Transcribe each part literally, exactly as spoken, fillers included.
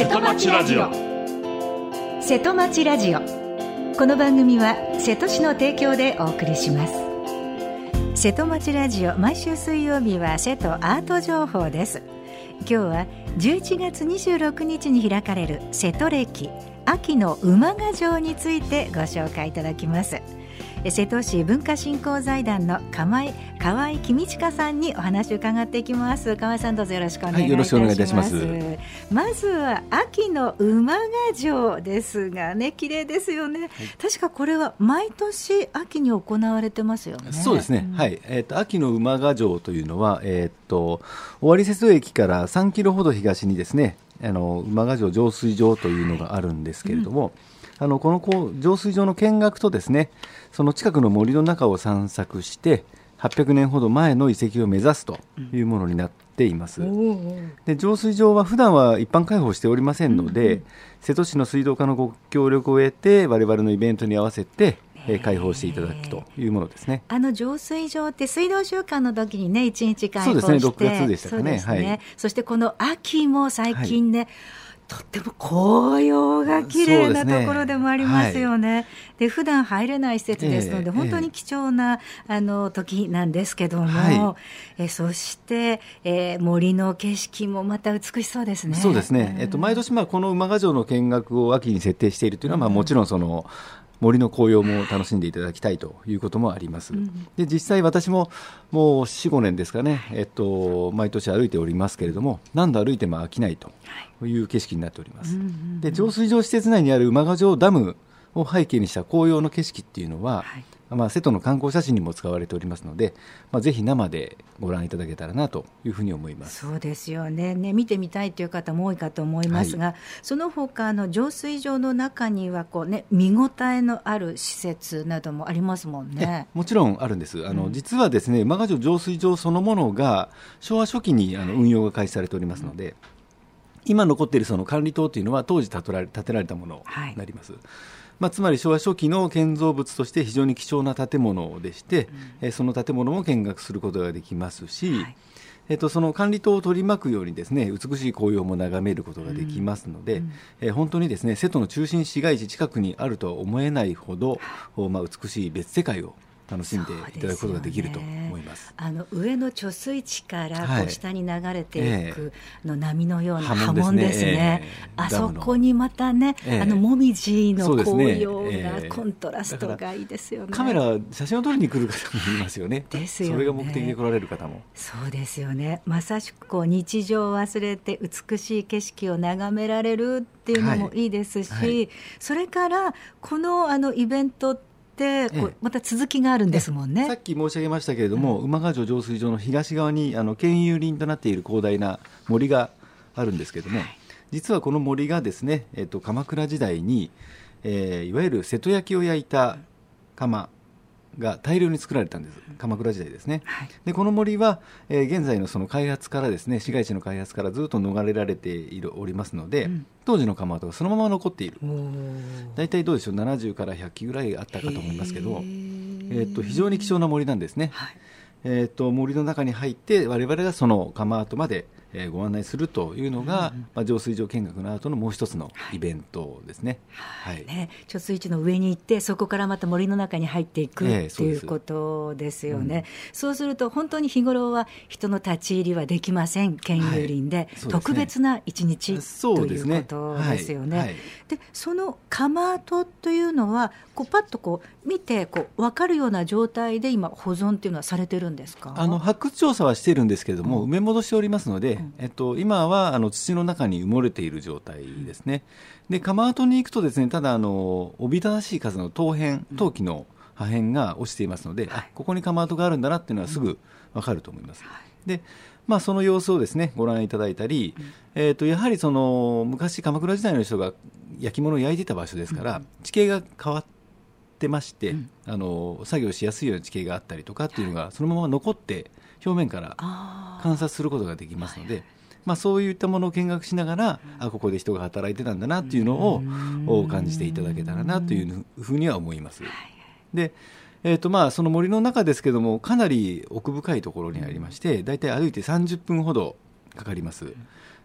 瀬戸町ラジオ。瀬戸町ラジオ、この番組は瀬戸市の提供でお送りします。瀬戸町ラジオ、毎週水曜日は瀬戸アート情報です。今日はじゅういちがつにじゅうろくにちに開かれる瀬戸暦秋の馬ヶ城についてご紹介いただきます。瀬戸市文化振興財団の河合公親さんにお話を伺っていきます。河合さん、どうぞよろしくお願いいたします。はい、よろしくお願いいたします。まずは秋の馬ヶ城ですがね、綺麗ですよね、はい、確かこれは毎年秋に行われてますよね。 そうですね、うん、はい、えーと、秋の馬ヶ城というのは、えーと、尾張瀬戸駅からさんキロほど東にですね、あの馬ヶ城浄水場というのがあるんですけれども、はい、うん、あのこのこう浄水場の見学とですね、その近くの森の中を散策してはっぴゃくねんほど前の遺跡を目指すというものになっています、うん、で浄水場は普段は一般開放しておりませんので、うんうん、瀬戸市の水道課のご協力を得て我々のイベントに合わせてえー、開放していただくというものですね。 あの浄水場って水道週間の時にね、いちにち開放して、 そうですね、ろくがつでしたかね。 そうですね、 はい、 そしてこの秋も最近ね、はい、とっても紅葉が綺麗なところでもありますよね。はい、で普段入れない施設ですので、えー、本当に貴重な、えー、あの時なんですけども、はい、えそして、えー、森の景色もまた美しそうですね。 そうですね、えっと、毎年まあこの馬ヶ城の見学を秋に設定しているというのは、まあ、もちろんその森の紅葉も楽しんでいただきたいということもあります。うん、で実際私ももう よん,ご 年ですかね、えっと、毎年歩いておりますけれども、何度歩いても飽きないという景色になっております。はい、で浄水場施設内にある馬ヶ城ダムを背景にした紅葉の景色っていうのは、はい、まあ、瀬戸の観光写真にも使われておりますので、まあ、ぜひ生でご覧いただけたらなというふうに思います。 そうですよ ね, ね見てみたいという方も多いかと思いますが、はい、その他の浄水場の中にはこう、ね、見応えのある施設などもありますもんね。 もちろんあるんです。あの、うん、実はですね、馬ヶ城浄水場そのものが昭和初期にあの運用が開始されておりますので、うん、今残っているその管理棟というのは当時建てられ、建てられたものになります。はい、まあ、つまり昭和初期の建造物として非常に貴重な建物でして、うん、えその建物も見学することができますし、はい、えっと、その管理棟を取り巻くようにですね、美しい紅葉も眺めることができますので、うん、え本当にですね、瀬戸の中心市街地近くにあるとは思えないほど、まあ、美しい別世界を楽しんでいただくことができると思います。 あの上の貯水池からこう下に流れていく、はい、の波のような波紋ですね、えー、あそこにまたね、えー、あのもみじの紅葉がコントラストがいいですよね。 カメラ写真を撮りに来る方もいますよね。 ですよね。 それが目的で来られる方も。 そうですよね。まさしくこう日常を忘れて美しい景色を眺められるっていうのもいいですし、はいはい、それからこのあのイベントってでこうまた続きがあるんですもんね。 さっき申し上げましたけれども、うん、馬ヶ城浄水場の東側にあの県有林となっている広大な森があるんですけれども、はい、実はこの森がですね、えっと、鎌倉時代に、えー、いわゆる瀬戸焼を焼いた窯が大量に作られたんです。鎌倉時代ですね。はい、でこの森は、えー、現在のその開発からですね、市街地の開発からずっと逃れられているおりますので、うん、当時の窯跡がそのまま残っている。だいたいどうでしょう、ななじゅうからひゃっきぐらいあったかと思いますけど、えー、と非常に貴重な森なんですね。はい、えー、と森の中に入って我々がその窯跡までえー、ご案内するというのが、うん、まあ、浄水場見学の後のもう一つのイベントですね。 はいはいね、貯水池の上に行ってそこからまた森の中に入っていく、えー、ということですよね。うん、そうすると本当に日頃は人の立ち入りはできません県有林で、はい、でね、特別な一日ということですよね。はいはい、でその窯跡というのはこうパッとこう見てこう分かるような状態で今保存というのはされてるんですか？ あの発掘調査はしているんですけれども、うん、埋め戻しておりますので、えっと、今はあの土の中に埋もれている状態ですね。で窯跡に行くとですね、ただあのおびただしい数の陶片陶器の破片が落ちていますので、うん、あここに窯跡があるんだなっていうのはすぐ分かると思います。うん、でまあ、その様子をですねご覧いただいたり、うん、えー、とやはりその昔鎌倉時代の人が焼き物を焼いていた場所ですから、うん、地形が変わってまして、うん、あの作業しやすいような地形があったりとかっていうのがそのまま残って表面から観察することができますので、はい、まあ、そういったものを見学しながら、うん、あここで人が働いてたんだなっていうのを感じていただけたらなというふうには思います。でえーとまあ、その森の中ですけどもかなり奥深いところにありまして、だいたい歩いてさんじゅっぷんほどかかります。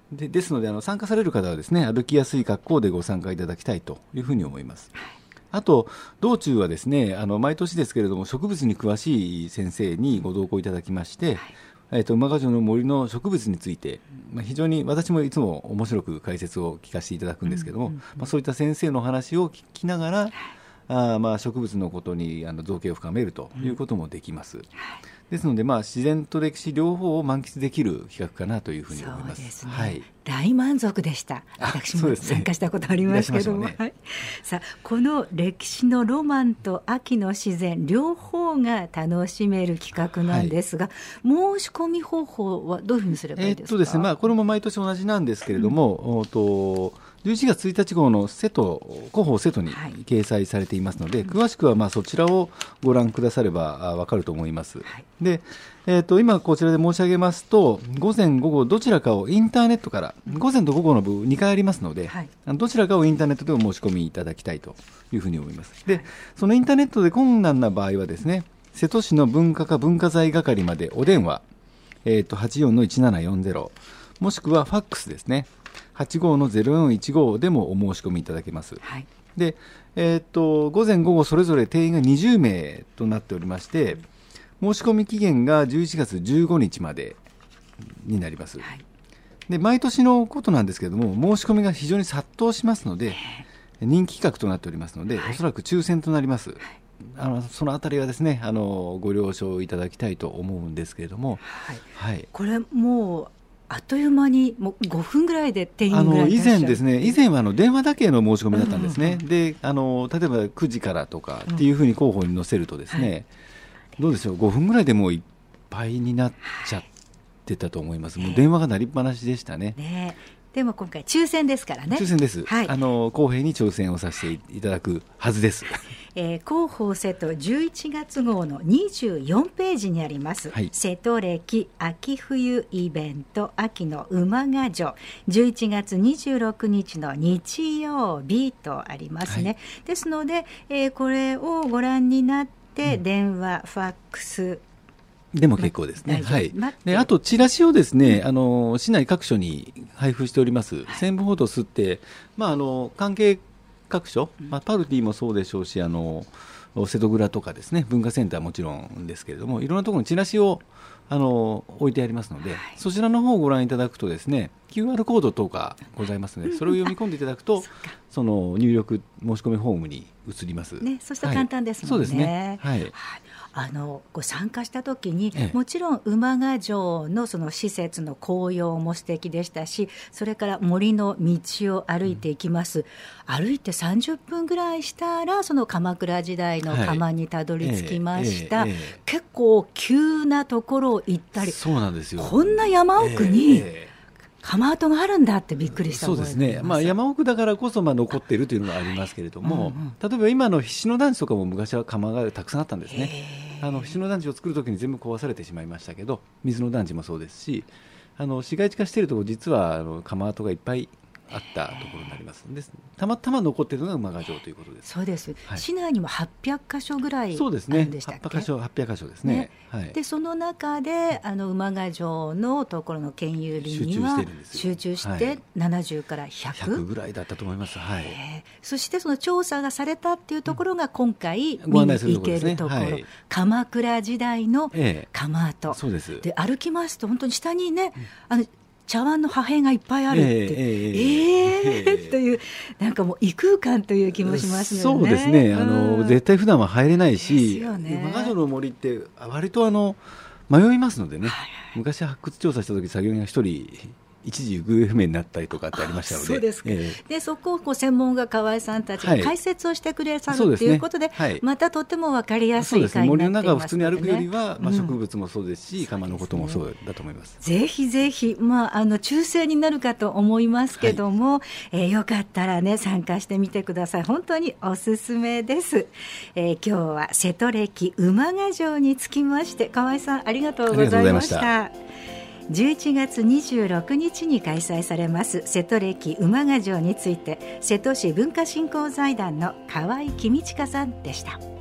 で, ですのであの参加される方はですね、歩きやすい格好でご参加いただきたいというふうに思います。はい、あと道中はですね、あの毎年ですけれども植物に詳しい先生にご同行いただきまして、はい、えー、と馬ヶ城の森の植物について、まあ、非常に私もいつも面白く解説を聞かせていただくんですけども、うんうんうん、まあ、そういった先生の話を聞きながら、あまあ植物のことにあの造形を深めるということもできます。うん、ですので、まあ、自然と歴史両方を満喫できる企画かなというふうに思います。 そうですね、 はい、 大満足でした。私も参加したことありますけども、ね、はい、さあこの歴史のロマンと秋の自然両方が楽しめる企画なんですが、はい、申し込み方法はどういうふうにすればいいですか？えーっとですね、まあ、これも毎年同じなんですけれども、うん、とじゅういちがつついたち号の瀬戸広報瀬戸に掲載されていますので、はい、詳しくはまあそちらをご覧くだされば分かると思います。はい、で、えー、と今こちらで申し上げますと、午前午後どちらかをインターネットから、午前と午後の部にかいありますので、はい、どちらかをインターネットでお申し込みいただきたいというふうに思います。で、そのインターネットで困難な場合はですね、瀬戸市の文化課文化財係までお電話、えー、と はちよんのいちななよんぜろ もしくはファックスですね、はちごのゼロよんいちごでもお申し込みいただけます。はい、で、えー、と午前午後それぞれ定員がにじゅうめいとなっておりまして、申し込み期限がじゅういちがつじゅうごにちまでになります。はい、で毎年のことなんですけれども、申し込みが非常に殺到しますので、人気企画となっておりますので、はい、おそらく抽選となります。はい、あのそのあたりはですね、あのご了承いただきたいと思うんですけれども、はいはい、これもうあっという間にもうごふんぐらいで定員ぐらいいらっしゃる。あの以前ですね、以前はあの電話だけの申し込みだったんですね。うんうんうん、であの例えばくじからとかっていうふうに広報に載せるとですね、うん、はい、どうでしょう、ごふんぐらいでもういっぱいになっちゃってたと思います。はい、もう電話が鳴りっぱなしでしたね。ね、 でも今回抽選ですからね。 抽選です。はい、あの公平に挑戦をさせていただくはずです。 えー、広報瀬戸じゅういちがつ号のにじゅうよんページにあります、はい、瀬戸歴秋冬イベント秋の馬ヶ城じゅういちがつにじゅうろくにちの日曜日とありますね。はい、ですので、えー、これをご覧になって電話、うん、ファックスでも結構ですね。はい、であとチラシをですね、あの市内各所に配布しております。宣伝報道すって、まあ、あの関係各所、まあ、パルティもそうでしょうし、あの瀬戸蔵とかですね、文化センターもちろんですけれども、いろんなところにチラシをあの置いてありますので、はい、そちらの方をご覧いただくとですね、 キューアール コード等がございますので、それを読み込んでいただくとその入力申し込みフォームに移ります。 ね、そして簡単ですもんね。はい、そうですね。はい、はい、あのご参加した時に、ええ、もちろん馬ヶ城 の, その施設の紅葉も素敵でしたし、それから森の道を歩いていきます。うん、歩いてさんじゅっぷんぐらいしたらその鎌倉時代の窯にたどり着きました。はい、ええええ、結構急なところを行ったり、 そうなんですよ。 こんな山奥に、ええ窯跡があるんだってびっくりした。 そうですね、まあ、山奥だからこそまあ残っているというのがありますけれども、はい、うんうん、例えば今の菱野団地とかも昔は窯がたくさんあったんですね。あの菱野団地を作るときに全部壊されてしまいましたけど、水野団地もそうですし、あの市街地化しているところ、実はあの窯跡がいっぱいあったところになります。でたまたま残っているのが馬ヶ城ということです。 そうです、はい、市内にもはっぴゃくかしょぐらいあるんでしたっけ。 そうですね、はっぴゃくかしょ、はっぴゃくかしょですね。ね、はい、 でその中であの馬ヶ城のところの県有林には集中してななじゅうからひゃく、 ひゃくぐらいだったと思います。はい、 そしてその調査がされたっていうところが今回見に行けるところ、はい、鎌倉時代の窯跡、ええ、そうです。で歩きますと本当に下にね、うん、あの茶碗の破片がいっぱいあるって、えー、えーえー、というなんかもう異空間という気もしますよね。 そうですね、あの、うん、絶対普段は入れないし、ね、馬ヶ城の森って割とあの迷いますのでね、はいはい、昔発掘調査した時作業員が一人一時行方不明になったりとかってありましたので、 そうですか。えー、でそこをこう専門家河合さんたちが解説をしてくれさる、はい、ということで、はい、またとても分かりやすい回になっていますので、ね、森の中を普通に歩くよりは、まあ、植物もそうですし、うん、窯のこともそうだと思います。 ぜひぜひ、まあ、あの抽選になるかと思いますけども、はい、えー、よかったらね参加してみてください。本当におすすめです。えー、今日は瀬戸歴馬ヶ城につきまして河合さんありがとうございました。じゅういちがつにじゅうろくにちに開催されます瀬戸歴馬ヶ城について、瀬戸市文化振興財団の河合公親さんでした。